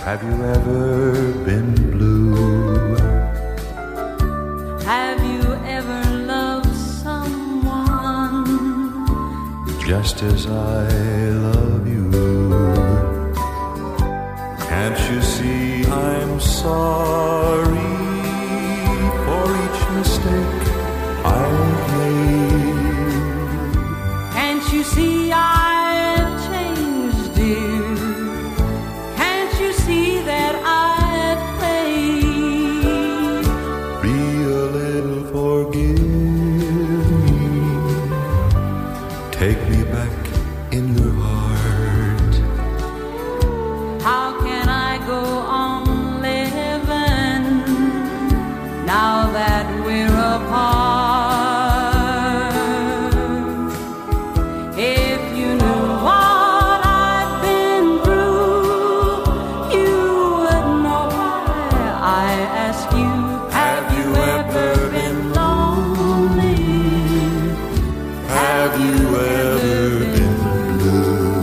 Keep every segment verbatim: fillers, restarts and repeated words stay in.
Have you ever been blue? Have you ever loved someone just as I love you? Can't you see I'm sorry for each mistake I've made? Can't you see I've changed, dear? Can't you see that I've played? Be a little forgive me. Take me back in your heart. How can I go on living now that we're apart? If you knew what I've been through, you would know why I ask you. Have you ever been lonely? Have you ever been blue?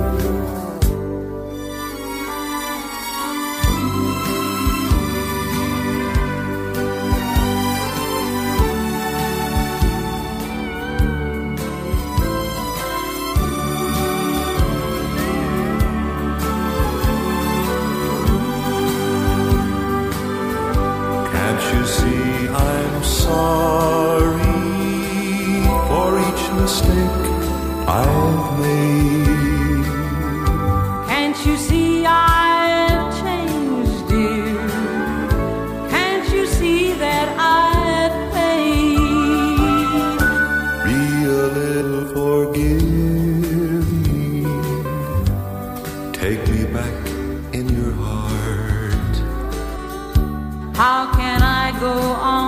Can't you see I'm sorry for each mistake I've made? Can't you see I've changed, dear? Can't you see that I've paid? Be a little forgive me. Take me back in your heart. How can I go on